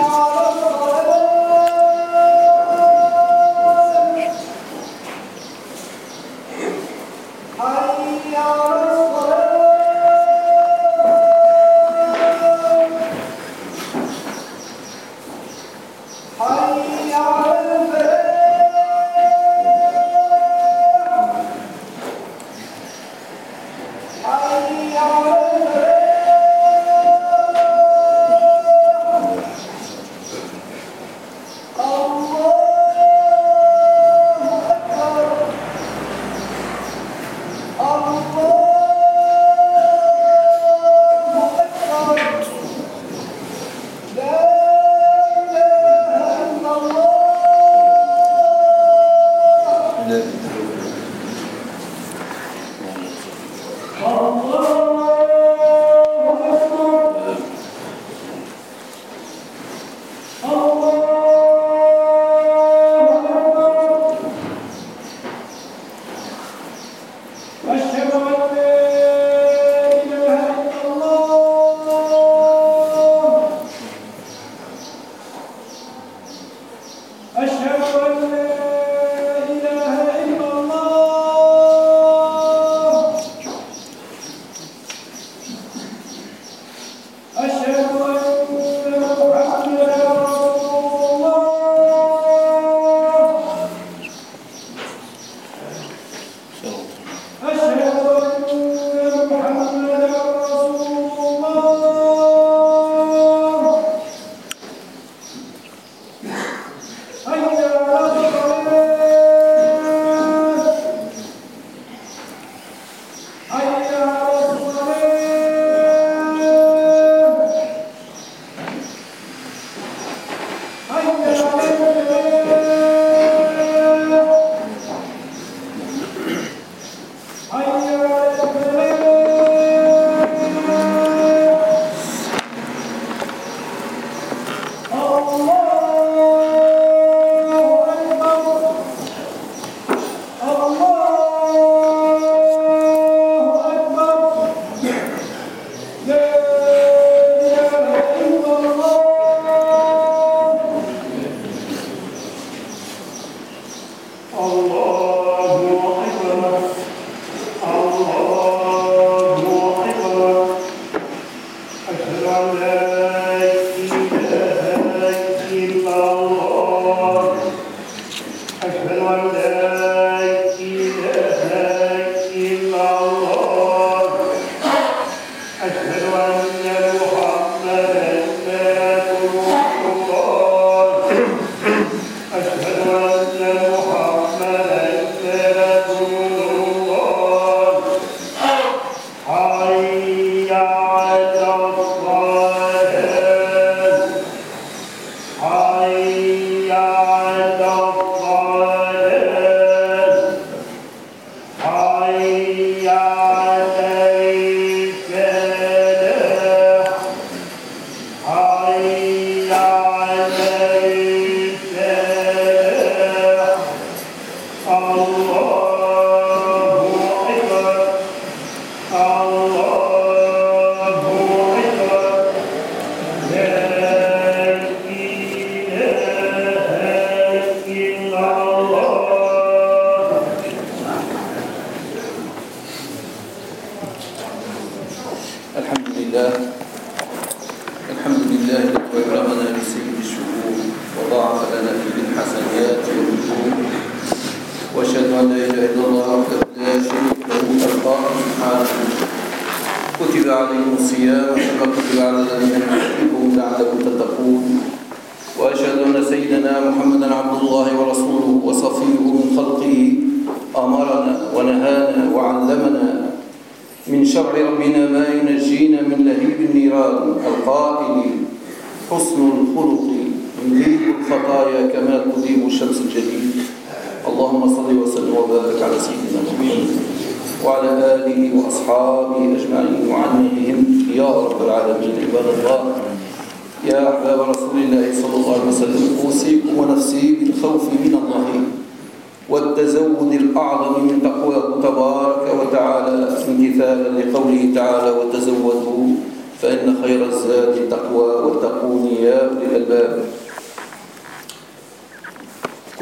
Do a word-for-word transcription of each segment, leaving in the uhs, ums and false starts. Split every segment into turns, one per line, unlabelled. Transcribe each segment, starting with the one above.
فإن خير الزاد التقوى واتقون يا أولي الألباب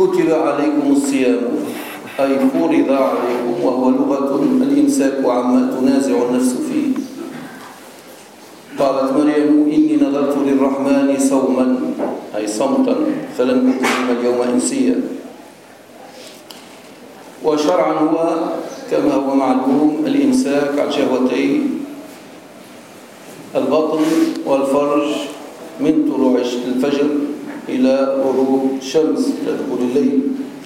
كتب عليكم الصيام أي فرض عليكم، وهو لغة الإمساك عما تنازع النفس فيه. قالت مريم إني نذرت للرحمن صوما أي صمتا فلن أكلم اليوم إنسيا. وشرعا هو كما هو معلوم الإمساك عن شهوتي البطن والفرج من طلوع الفجر إلى غروب الشمس إلى دخول الليل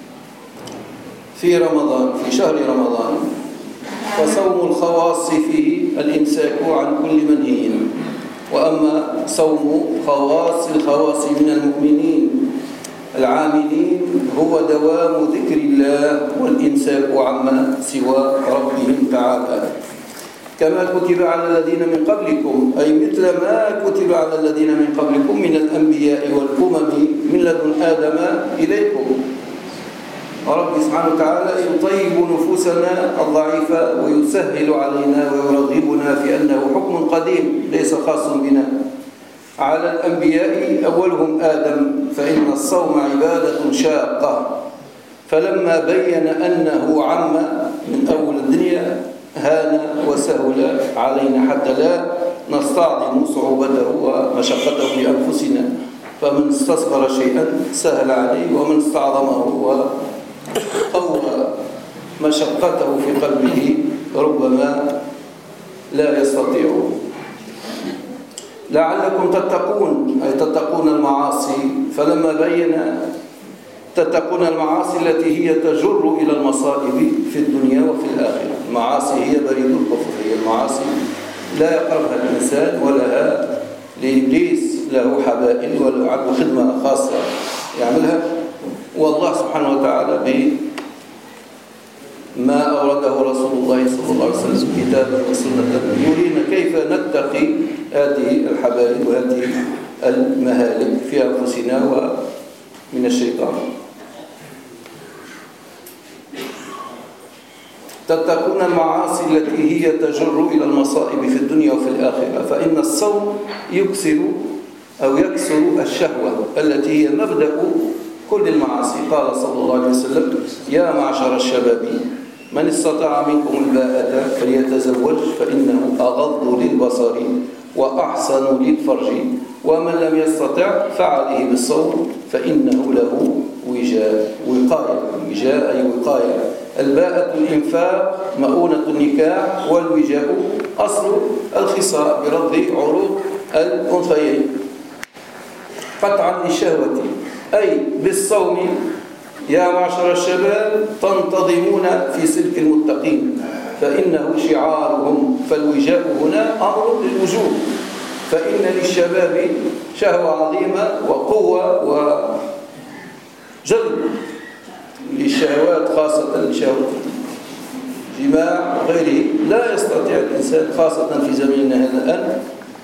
في رمضان في شهر رمضان. وصوم الخواص فيه الإمساك عن كل منهي. وأما صوم خواص الخواص من المؤمنين العاملين هو دوام ذكر الله والإمساك عما سوى ربهم تعالى، كما كتب على الذين من قبلكم أي مثل ما كتب على الذين من قبلكم من الأنبياء والأمم من لدن آدم إليكم. ورب سبحانه وتعالى يطيب نفوسنا الضعيفة ويسهل علينا ويرغبنا في أنه حكم قديم ليس خاص بنا على الأنبياء أولهم آدم، فإن الصوم عبادة شاقة، فلما بين أنه عم من أول الدنيا هان وسهل علينا حتى لا نستعظم صعوبته ومشقته لأنفسنا. فمن استصغر شيئا سهل عليه، ومن استعظمه وقوى مشقته في قلبه ربما لا يستطيع. لعلكم تتقون أي تتقون المعاصي، فلما بين تتقون المعاصي التي هي تجر إلى المصائب في الدنيا وفي الآخرة. المعاصي هي بريد الكفر، هي المعاصي لا يقربها الإنسان ولها لإبليس له حبائل وله عنده خدمة خاصة يعملها. والله سبحانه وتعالى بما أورده رسول الله صلى الله عليه وسلم كتابا وسنة يرينا كيف نتقي هذه الحبائل وهذه المهالك في أنفسنا ومن الشيطان. تتقون المعاصي التي هي تجر إلى المصائب في الدنيا وفي الآخرة، فإن الصوم يكسر أو يكسر الشهوة التي هي مبدأ كل المعاصي. قال صلى الله عليه وسلم يا معشر الشباب من استطاع منكم الباءة فليتزوج فإنه أغض للبصر وأحسن للفرج، ومن لم يستطع فعليه بالصوم فإنه له وجاء وقاية. وجاء أي وقاية. الباءة الإنفاق مؤونة النكاح، والوجاء أصل الخصاء برد عروق الأنثيين قطعا للشهوة. أي بالصوم يا معشر الشباب تنتظمون في سلك المتقين، فإنه شعارهم. فالوجاء هنا أمر للوجوب، فإن للشباب شهوة عظيمة وقوة وجذب للشهوات، خاصة لشهوة الجماع وغيره. لا يستطيع الإنسان خاصة في زماننا هذا أن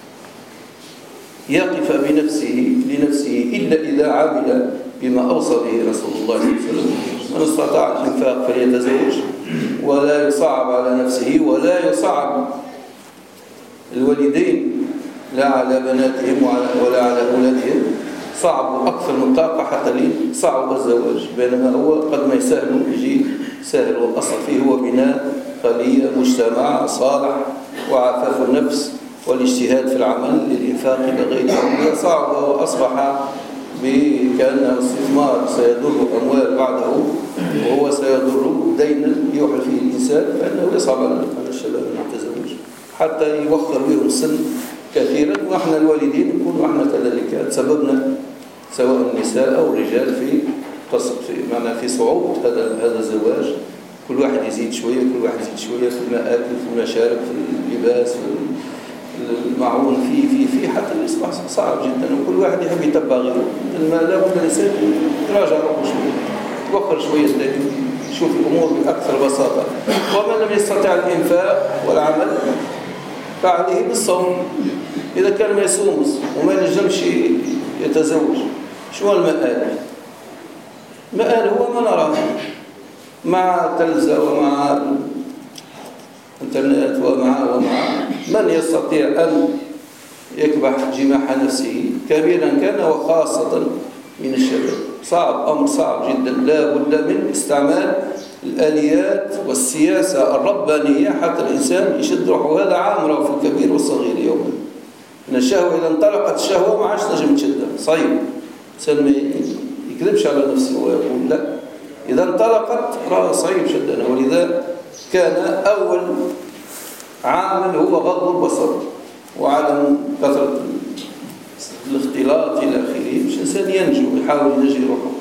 يقف بنفسه لنفسه إلا إذا عمل بما أوصى به رسول الله صلى الله عليه وسلم. من استطاع الإنفاق فليتزوج، ولا يصعب على نفسه ولا يصعب الوالدين لا على بناتهم ولا على أولادهم. صعب أكثر من طاقة حتى لي صعب الزواج، بينما هو قد ما يسهل يجي سهل. والأصل فيه هو بناء خلية مجتمع صالح وعفاف النفس والاجتهاد في العمل للإنفاق لغيره. صعب وأصبح كأنه استثمار سيضر أموال بعده، وهو سيضر دينا يوحل فيه الإنسان، فإنه يصعب على الشباب أن يتزوج حتى يوخر بهم السن كثيرا. وإحنا الوالدين نكون وإحنا كذلك تسببنا سواء النساء أو الرجال في قصد في معنى في صعوبة هذا هذا الزواج. كل واحد يزيد شوية، كل واحد يزيد شوية في المآكل، في المشارب، في اللباس، في المعون، في في في حتى يصبح صعب جدا، وكل واحد يحب يتبع غيره. لا بد الإنسان يراجع روحه شوية، يوخر شوية الدين، يشوف الأمور بأكثر بساطة. ومن لم يستطع الإنفاق والعمل فعليه بالصوم. إذا كان ما يصوم وما ينجمش يتزوج، شو المآل؟ المآل هو ما نراه مع تلزة ومع الانترنت ومع ومع من يستطيع أن يكبح جماح نفسه كبيرا كان وخاصة من الشباب. صعب، أمر صعب جدا، لا بد من استعمال الآليات والسياسة الربانية حتى الإنسان يشد روحه. هذا عام في الكبير والصغير يوما. إن الشهوة إذا انطلقت الشهوة ما عادش نجم تشدها، صعيب. الإنسان ما يكذبش على نفسه ويقول لا، إذا انطلقت راه صعيب شدنا. ولذا كان أول عامل هو غض البصر وعدم كثرة الاختلاط إلى آخره، مش إنسان ينجو يحاول ينجي روحه.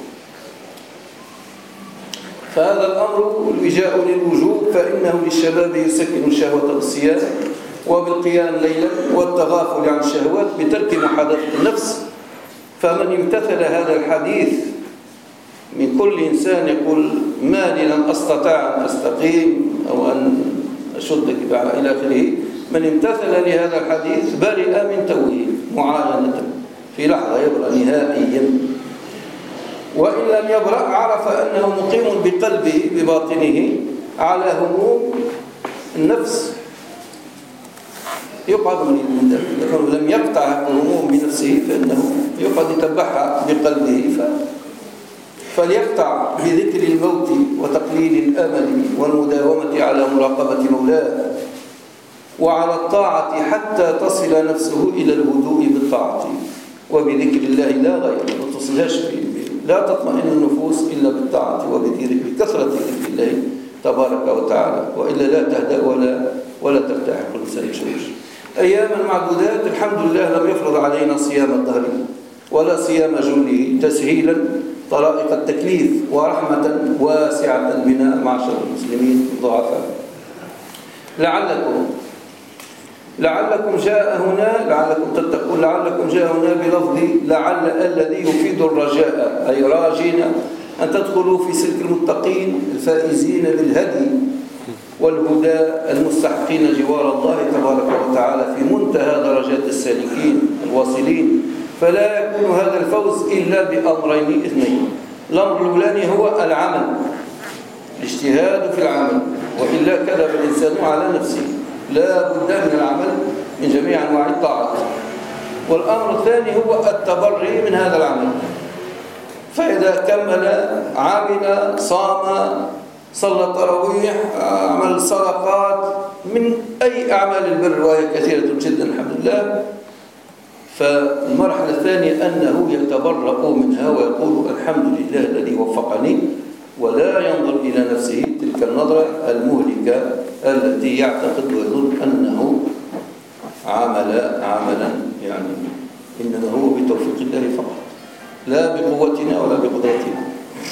فهذا الأمر الوجاء للوجوب، فإنه للشباب يسكن الشهوة بالصيام وبالقيام ليلا والتغافل عن الشهوات بترك محادثة النفس. فمن امتثل هذا الحديث من كل إنسان يقول ما لي لم أستطع أن أستقيم أو أن أشد كبعة إلى آخره، من امتثل لهذا الحديث برئ من توهين معاينة في لحظة، يبرأ نهائيا. وإن لم يبرأ عرف أنه مقيم بقلبه بباطنه على هموم النفس، يقعد من ذلك. لكن لم يقطع الهموم بنفسه فإنه يقعد يتبعها بقلبه. ف... فليقطع بذكر الموت وتقليل الأمل والمداومة على مراقبة مولاه وعلى الطاعة حتى تصل نفسه إلى الهدوء بالطاعة وبذكر الله لا غير. ما تصلهاش، لا تطمئن النفوس إلا بالطاعة وبكثرة ذكر الله تبارك وتعالى، وإلا لا تهدأ ولا ولا ترتاح كل إنسان يشوش. أيام المعدودات الحمد لله لم يفرض علينا صيام الدهر ولا صيام جله، تسهيلا طرائق التكليف ورحمة واسعة بنا معشر المسلمين الضعفاء. لعلكم لعلكم جاء هنا لعلكم تتقون لعلكم جاء هنا بلفظ لعل الذي يفيد الرجاء، أي راجين أن تدخلوا في سلك المتقين الفائزين بالهدي والهدى المستحقين جوار الله تبارك وتعالى في منتهى درجات السالكين الواصلين. فلا يكون هذا الفوز إلا بأمرين اثنين. الأمر الأولاني هو العمل، الاجتهاد في العمل، وإلا كذب الإنسان على نفسه. لا بد من العمل من جميع أنواع الطاعات. والأمر الثاني هو التبري من هذا العمل. فإذا كمل عمل صام صلى التراويح عمل صدقات من أي أعمال البر وهي كثيرة جدا الحمد لله، فالمرحلة الثانية أنه يتبرأ منها ويقول الحمد لله الذي وفقني، ولا ينظر إلى نفسه تلك النظرة المهلكة التي يعتقد ويظن أنه عمل عملا يعني إنما هو بتوفيق الله فقط لا بقوتنا ولا بقدرتنا.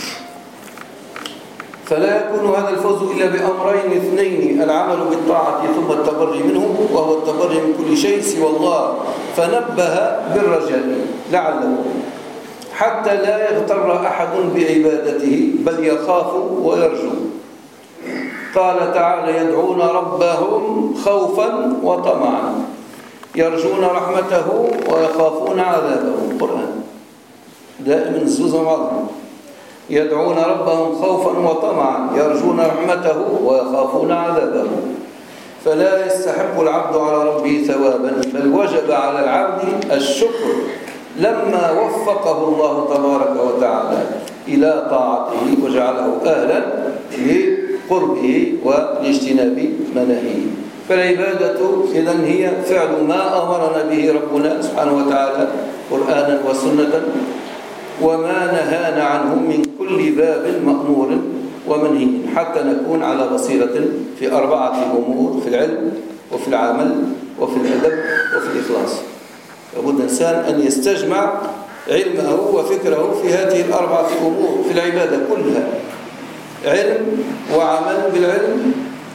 فلا يكون هذا الفوز إلا بأمرين اثنين: العمل بالطاعة ثم التبري منه، وهو التبري من كل شيء سوى الله. فنبه بالرجاء لعله حتى لا يغتر أحد بعبادته بل يخاف ويرجو. قال تعالى: يدعون ربهم خوفا وطمعا يرجون رحمته ويخافون عذابه. القرآن دائما الزوزة بعضهم. يدعون ربهم خوفا وطمعا يرجون رحمته ويخافون عذابه. فلا يستحق العبد على ربه ثوابا، بل وجب على العبد الشكر لما وفقه الله تبارك وتعالى إلى طاعته وجعله أهلا لقربه ولاجتناب مناهيه. فالعبادة إذن هي فعل ما أمرنا به ربنا سبحانه وتعالى قرآنا وسنة، وما نهانا عنه من كل باب مأمور ومنهي، حتى نكون على بصيرة في أربعة أمور: في العلم وفي العمل وفي الأدب وفي الإخلاص. لابد الإنسان أن يستجمع علمه وفكره في هذه الأربعة أمور في العبادة كلها: علم وعمل بالعلم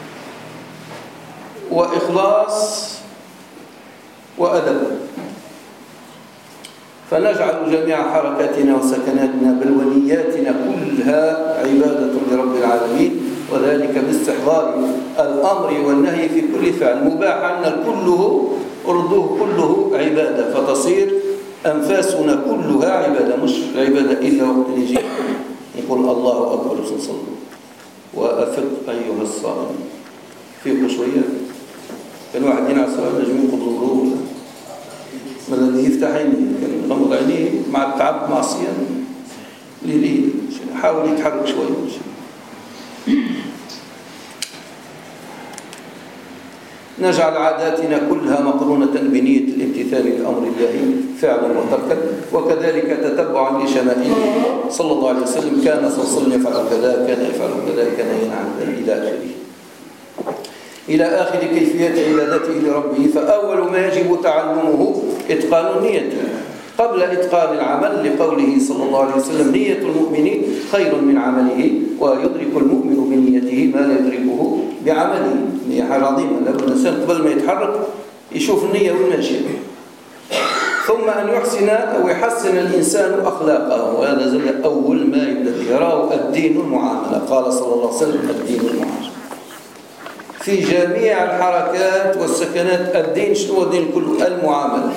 وإخلاص وأدب. فنجعل جميع حركاتنا وسكناتنا بل ونياتنا كلها عبادة لرب العالمين، وذلك باستحضار الأمر والنهي في كل فعل مباح عنا كله أرضه كله عبادة، فتصير أنفاسنا كلها عبادة، مش عبادة إلا وقت نجي نقول الله أكبر صلى وأفق أيها الصائم فيقوا شوية. كان واحد ينعى الصلاة نجم ينقض الظهور، ماذا يفتح عينيه، كان يغمض عينيه مع التعب مع الصيام حاول يتحرك شوية. نجعل عاداتنا كلها مقرونة بنية الامتثال لأمر الله فعلا وتركا، وكذلك تتبعا لشمائله صلى الله عليه وسلم. كان صلى الله عليه وسلم يفعل كذا، كان يفعل كذا، كان ينهى عن كذا، إلى آخره إلى آخر كيفية عبادته لربه. فأول ما يجب تعلمه إتقان النية قبل إتقان العمل، لقوله صلى الله عليه وسلم: نية المؤمن خير من عمله، ويدرك المؤمن بنيته ما لا يدركه بعمله. هي حاجة عظيمة، لابد الإنسان قبل ما يتحرك يشوف النية وين ماشية. ثم أن يحسن أو يحسن الإنسان أخلاقه، وهذا زل أول ما يبدأ يراه الدين المعاملة. قال صلى الله عليه وسلم: الدين المعاملة. في جميع الحركات والسكنات الدين شنو هو الدين كله؟ المعاملة.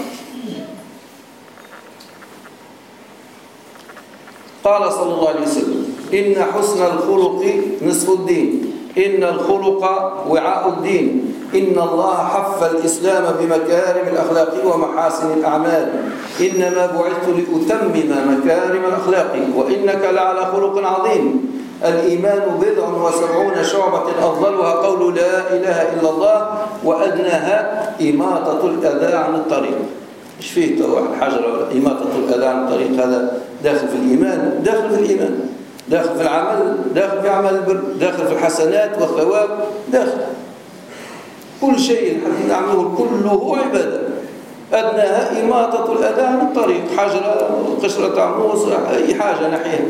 قال صلى الله عليه وسلم: إن حسن الخلق نصف الدين، إن الخلق وعاء الدين، إن الله حف الإسلام بمكارم الأخلاق ومحاسن الأعمال، إنما بعثت لأتمم مكارم الأخلاق وإنك لعلى خلق عظيم. الإيمان بضع وسبعون شعبة أفضلها قول لا إله إلا الله، وأدناها إماطة الأذى عن الطريق. إيش فيه واحد حجر ولا إماطة الأذى عن الطريق؟ هذا داخل في الإيمان، داخل في الإيمان، داخل في العمل، داخل في عمل البر، داخل في الحسنات والثواب، داخل كل شيء نعمله كله عبادة. أدناها إماطة الأذى عن الطريق، حجرة، قشرة عموس، أي حاجة ناحية،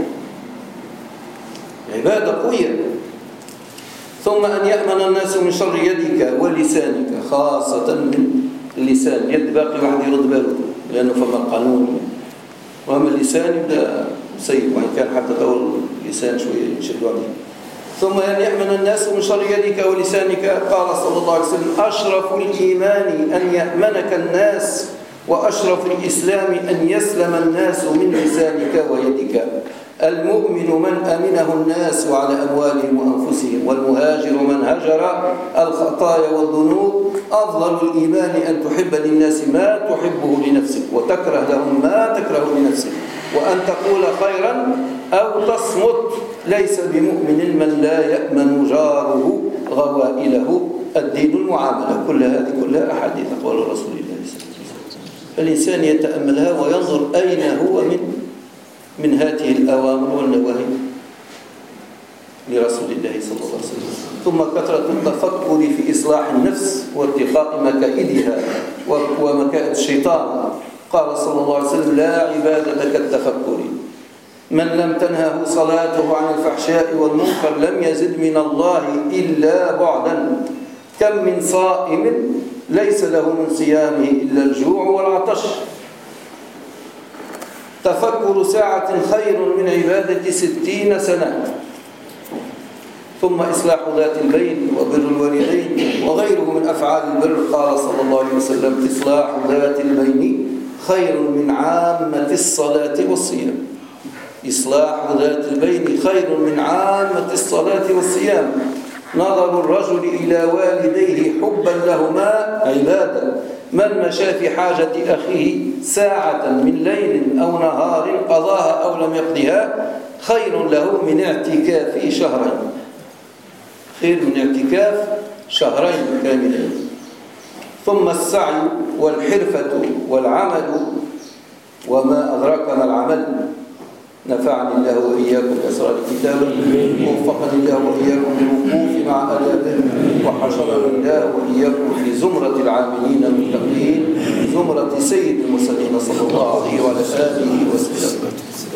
عبادة قوية. ثم أن يأمن الناس من شر يدك ولسانك، خاصة من اللسان. يد باقي واحد يرد باله لأنه فما القانون، وأما اللسان يبدأ سيء، وإن كان حتى طول اللسان شوية يشدوا عليه. ثم أن يأمن الناس من شر يدك ولسانك. قال صلى الله عليه وسلم: أشرف الإيمان أن يأمنك الناس، وأشرف الإسلام أن يسلم الناس من لسانك ويدك. المؤمن من أمنه الناس على أموالهم وأنفسهم، والمهاجر من هجر الخطايا والذنوب. أفضل الإيمان أن تحب للناس ما تحبه لنفسك، وتكره لهم ما تكره لنفسك، وأن تقول خيرا أو تصمت. ليس بمؤمن من لا يأمن جاره غوائله. الدين المعاملة. كل هذه كلها أحاديث أقوال رسول الله صلى الله عليه وسلم. فالإنسان يتأملها وينظر أين هو من من هذه الأوامر والنواهي لرسول الله صلى الله عليه وسلم. ثم كثرة التفكر في إصلاح النفس واتقاء مكائدها ومكائد الشيطان. قال صلى الله عليه وسلم: لا عبادة كالتفكر. من لم تنهه صلاته عن الفحشاء والمنكر لم يزد من الله إلا بعدا. كم من صائم ليس له من صيامه إلا الجوع والعطش. تفكر ساعة خير من عبادة ستين سنة. ثم إصلاح ذات البين وبر الوالدين وغيره من أفعال البر. قال صلى الله عليه وسلم: إصلاح ذات البين خير من عامة الصلاة والصيام. إصلاح ذات البين خير من عامة الصلاة والصيام. نظر الرجل إلى والديه حبا لهما عبادة. من مشى في حاجة أخيه ساعة من ليل أو نهار قضاها أو لم يقضها خير له من اعتكاف شهرين. خير من اعتكاف شهرين كاملين. ثم السعي والحرفة والعمل. وما أدراك ما العمل. نفعني الله وإياكم بأسرار كتابه، ووفقني الله وإياكم للوقوف مع آدابه، وحشرنا الله وإياكم في زمرة العاملين المتقين، زمرة سيد المرسلين صلى الله عليه وعلى آله وسلم.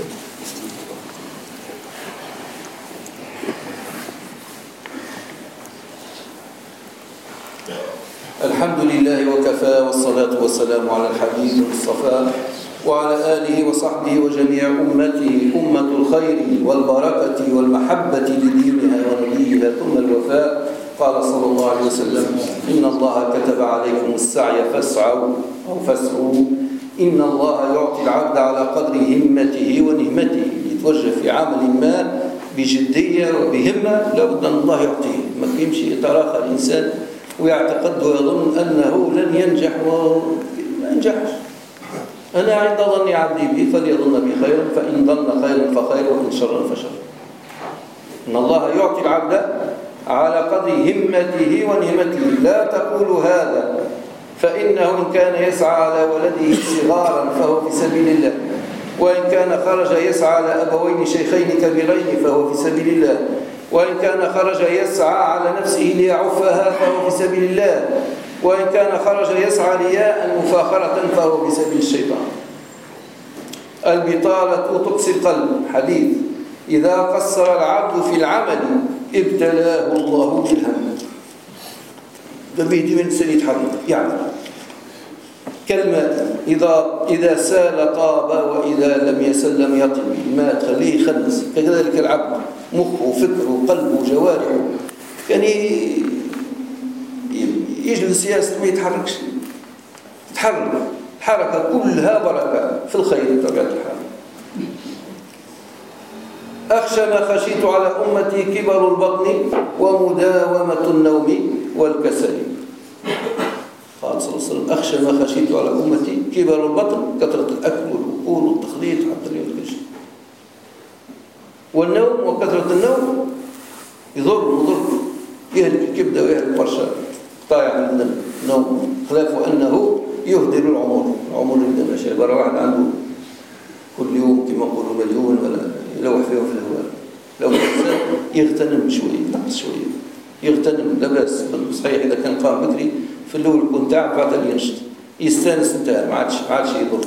الحمد لله وكفى، والصلاة والسلام على الحبيب المصطفى وعلى آله وصحبه وجميع أمته، أمة الخير والبركة والمحبة لدينها ونبيها ثم الوفاء. قال صلى الله عليه وسلم: إن الله كتب عليكم السعي فاسعوا أو فاسعوا. إن الله يعطي العبد على قدر همته ونهمته. يتوجه في عمل ما بجدية وبهمة لابد أن الله يعطيه. ما يمشي يتراخى الإنسان ويعتقد ويظن أنه لن ينجح وما ينجحش. أنا عند ظن عبدي بي فليظن بي خيرا، فإن ظن خيرا فخير وإن شرا فشر. إن الله يعطي العبد على قدر همته ونهمته. لا تقول هذا فإنه إن كان يسعى على ولده صغارا فهو في سبيل الله، وإن كان خرج يسعى على أبوين شيخين كبيرين فهو في سبيل الله، وإن كان خرج يسعى على نفسه ليعفها فهو في سبيل الله، وإن كان خرج يسعى رياء مفاخرة فهو في سبيل الشيطان. البطالة تقسي القلب. حديث: إذا قصر العبد في العمل ابتلاه الله بالهم. بيدي من سنة يتحرك يعني كلمة إذا إذا سال طاب وإذا لم يسل لم يطب. ما تخليه يخلص. كذلك العبد مخه وفكره وقلبه وجوارحه كان يجلس ياسر ما يتحركش. يتحرك الحركة كلها بركة في الخير بطبيعة الحال. أخشى ما خشيت على أمتي كبر البطن ومداومة النوم والكسل. قال صلى الله عليه وسلم: أخشى ما خشيت على أمتي كبر البطن، كثرة الأكل والأكل والتخليط حتى اليوم كل شيء، والنوم وكثرة النوم يضر مضر، يهلك الكبدة ويهلك برشا طايع من النوم، خلافه أنه يهدر العمر. العمر يبدأ ماشي برا واحد عنده كل يوم كما يقولوا مليون ولا يلوح فيهم في الهواء. لو الإنسان يغتنم شوية نقص شوية يغتنم لا بأس. صحيح إذا كان قام بكري في الأول يكون تعب بعد اللي ينشط يستانس انتهى ما عادش ما عادش يضر.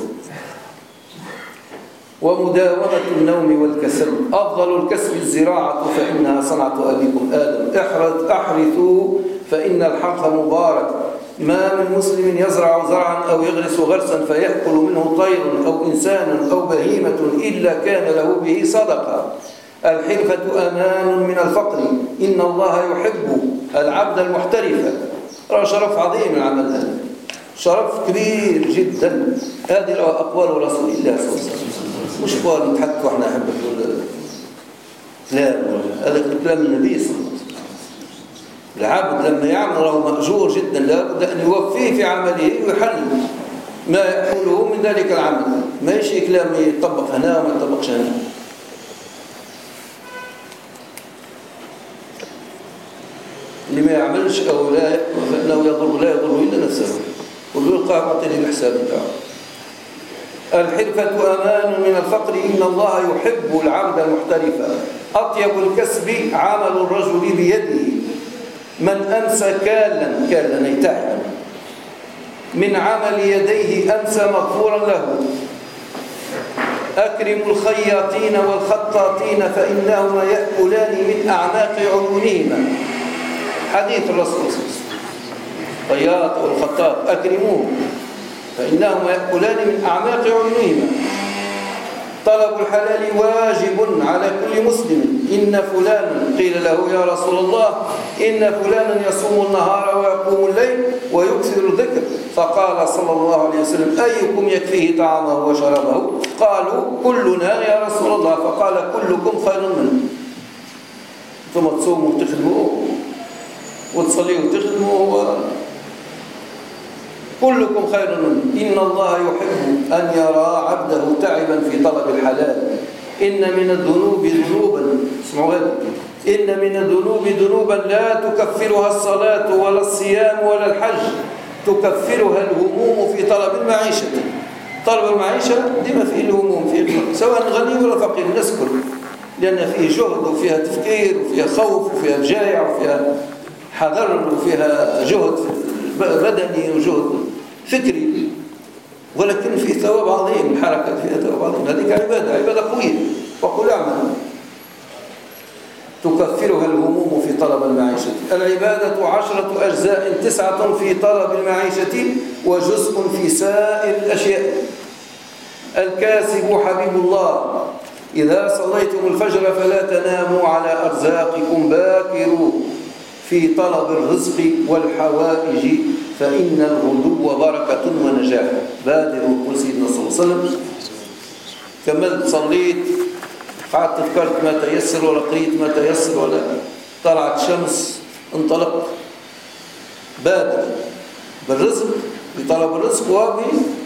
ومداومة النوم والكسل. أفضل الكسب الزراعة فإنها صنعة أبيكم آدم. احرث أحرثوا فإن الحرث مبارك. ما من مسلم يزرع زرعا أو يغرس غرسا فيأكل منه طير أو إنسان أو بهيمة إلا كان له به صدقة. الحرفة أمان من الفقر. إن الله يحب العبد المحترف. رأى شرف عظيم العمل هذا، شرف كبير جدا. هذه أقوال رسول الله صلى الله عليه وسلم، مش قال نتحكوا احنا أحبك ولا كلام، هذا كلام النبي صلى الله عليه وسلم. العبد لما يعمل له مأجور جدا، لابد أن يوفيه في عمله ويحل ما يقوله من ذلك العمل. ما يشي كلام يطبق هنا وما يطبقش هنا. اللي ما يعملش أو لا فإنه يضر لا يضر إلا نفسه، وبيلقى معطيه الحساب بتاعه. الحرفة أمان من الفقر. إن الله يحب العبد المحترف. أطيب الكسب عمل الرجل بيده. من أمسى كالا كالا يتعب من عمل يديه أمسى مغفورا له. أكرموا الخياطين والخطاطين فإنهما يأكلان من أعماق عيونهما. حديث الرسول صلى الله عليه وسلم. الخياط والخطاط أكرموه فإنهما يأكلان من أعماق عيونهما. طلب الحلال واجب على كل مسلم. إن فلان قيل له: يا رسول الله إن فلانا يصوم النهار ويقوم الليل ويكثر الذكر، فقال صلى الله عليه وسلم: أيكم يكفيه طعامه وشرابه؟ قالوا: كلنا يا رسول الله. فقال: كلكم خير منه. ثم تصوموا وتخدموا وتصليوا وتخدموا، كلكم خير منه. إن الله يحب أن يرى عبده تعبا في طلب الحلال. إن من الذنوب ذنوبا، اسمعوا هذا، إن من الذنوب ذنوبا لا تكفرها الصلاة ولا الصيام ولا الحج، تكفرها الهموم في طلب المعيشة. طلب المعيشة ديما فيه الهموم، فيه سواء غني ولا فقير، الناس كل، لأن فيه جهد وفيها تفكير وفيها خوف وفيها جائع وفيها حذر وفيها جهد بدني وجهد فكري، ولكن فيه ثواب عظيم. الحركة فيها ثواب عظيم. هذه عبادة عبادة قوية. وقل اعمل تكفرها الهموم في طلب المعيشة. العبادة عشرة أجزاء، تسعة في طلب المعيشة وجزء في سائر الأشياء. الكاسب حبيب الله. إذا صليتم الفجر فلا تناموا على أرزاقكم، باكروا في طلب الرزق والحوائج فإن الغدو بركة ونجاح. بادروا. قل سيدنا صلى الله عليه وسلم: كملت صليت قعدت فكرت ما تيسر ولا قريت ما تيسر ولا طلعت شمس انطلقت. بادر بالرزق، بطلب الرزق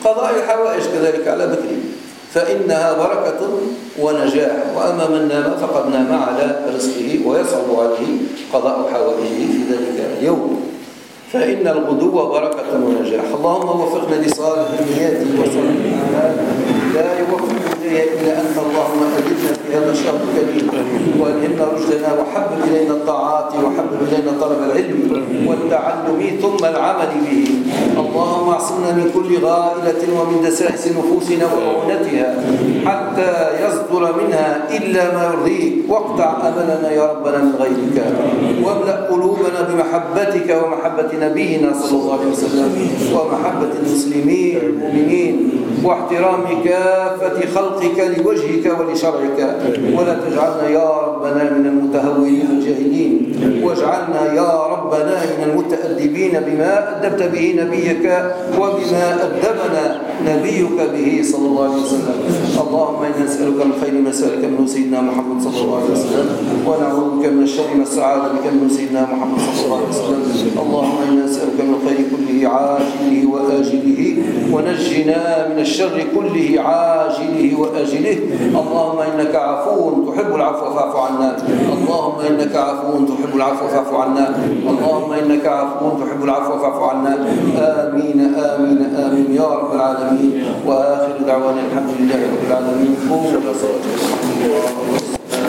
قضاء الحوائج كذلك على بكره، فإنها بركة ونجاح. وأما من نام فقد نام على رزقه ويصعب عليه قضاء حوائجه في ذلك اليوم، فإن الغدو بركة ونجاح. اللهم وفقنا لصالح النيات وصالح الأعمال، لا يوفق إلا أنت. اللهم أجدنا في هذا الشهر الكريم وألهمنا رشدنا، وحبب إلينا الطاعات، وحبب إلينا طلب العلم والتعلم ثم العمل به. اللهم اعصمنا من كل غائلة ومن دسائس نفوسنا وعونتها حتى يصدر منها إلا ما يرضيك، واقطع أملنا يا ربنا من غيرك، واملأ قلوبنا بمحبتك ومحبة نبينا صلى الله عليه وسلم، ومحبة المسلمين المؤمنين، واحترام كافة خلقك لوجهك ولشرعك. ولا تجعلنا يا ربنا من المتهورين الجاهلين، واجعلنا يا ربنا من المتأدبين بما أدبت به نبيك وبما أدبنا نبيك به صلى الله عليه وسلم. اللهم إنا نسألك من خير ما سألك من سيدنا محمد صلى الله عليه وسلم، ونعوذ بك من الشر ما استعاذ بك من سيدنا محمد صلى الله عليه وسلم. اللهم إنا نسألك من الخير كله عاجله وآجله، ونجنا من الشر كله عاجله وآجله. اللهم إنك عفو تحب العفو فاعف عنا. اللهم إنك عفو تحب العفو فاعف عنا. اللهم إنك عفو تحب العفو فاعف عنا. آمين آمين آمين يا رب العالمين. وآخر دعوانا الحمد لله رب العالمين. قوموا إلى صلاتكم.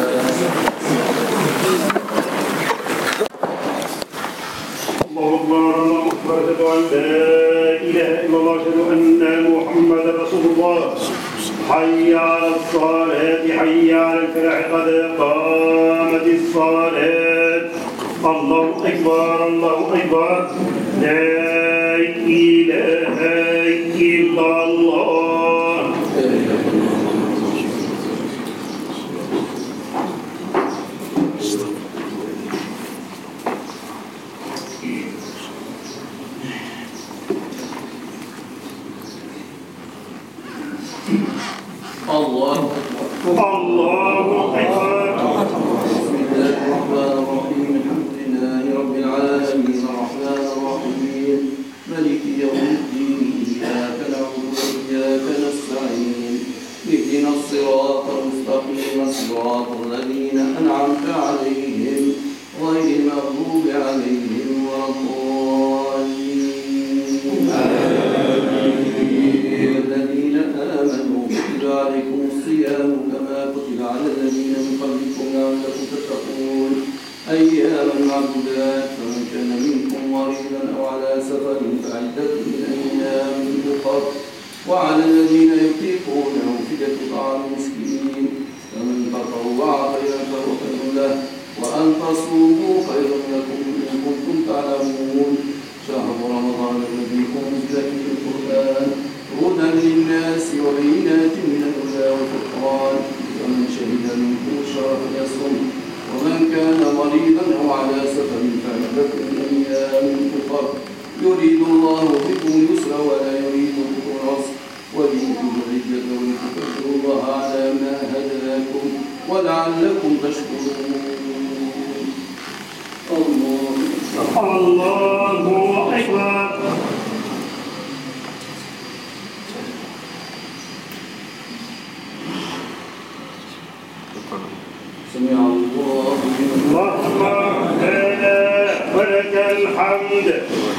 الله أكبر الله أكبر أشهد أن لا إله إلا الله أشهد أن محمدا رسول الله. حي على الصلاة حي على الفلاح قد قامت الصلاة. الله أكبر الله أكبر لا إله إلا الله.
الله أكبر
الله أكبر.
بسم الله الرحمن الرحيم. الحمد لله رب العالمين الرحمن الرحيم مالك يوم الدين. إياك نعبد وإياك نستعين. اهدنا الصراط المستقيم صراط الذين أنعمت عليهم غير المغضوب عليهم ولا الضالين. الذين آمنوا كتب عليكم الصيام كما كتب على الذين من قبلكم لعلكم تتقون أياما معدودات. فمن كان منكم مريضا أو على سفر فعدة من أيام أخر. وعلى الذين يطيقونه فدية طعام مسكين. فمن تطوع خيرا فهو خير له، وأن تصوموا خير لكم إن كنتم تعلمون. شهر رمضان الذي أنزل فيه القرآن هدى للناس وبينات من الهدى والفرقان. فمن شهد منكم الشهر فليصم، ومن كان مريضا أو على سفر فعدة من أيام أخر. يريد الله بكم اليسر ولا يريد بكم العسر، ولتكملوا العدة ولتكبروا الله على ما هداكم ولعلكم تشكرون. الله
الله أكبر.
سمع الله لمن
ربنا ولك الحمد.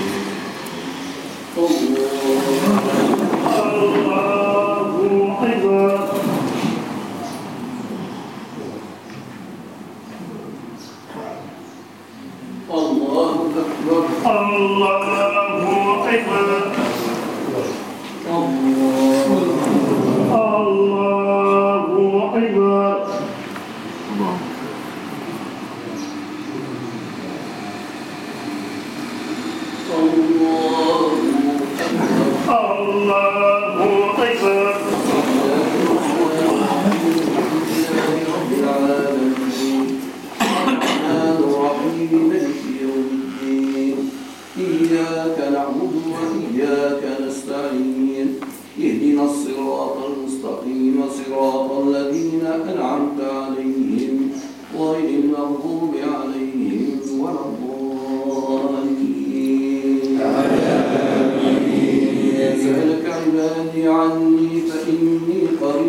الله أكبر.
الله أكبر.
الله أكبر. الله أكبر. الله أكبر.
رب العالمين الرحمن الرحيم مالك يوم الدين. إياك نعبد وإياك نستعين. اهدنا الصراط المستقيم صراط الذين أنعمت عليهم غير المغضوب عليهم ولا الضالين. سألك عبادي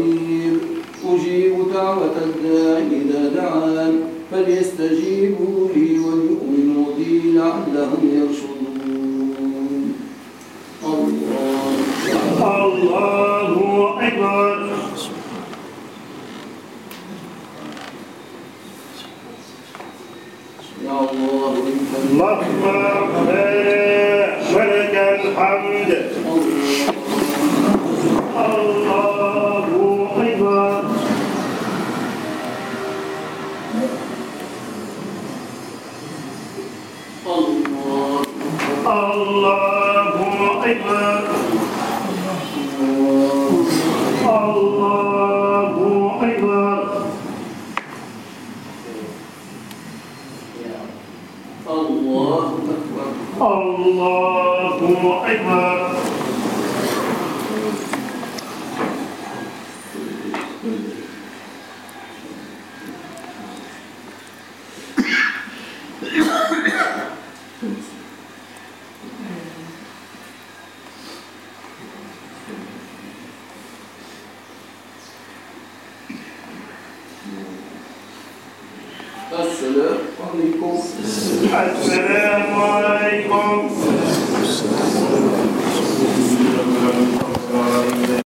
قريب أجيب دعوة الداع إذا دعان فليستجيبوا لي وليؤمنوا بي لعلهم يرشدون. الله
الله أكبر.
يا الله
اللهم ولك الحمد. الله أكبر.
الله
الله أكبر. الله أكبر.
الله أكبر.
الله أكبر.
السلام عليكم.
السلام عليكم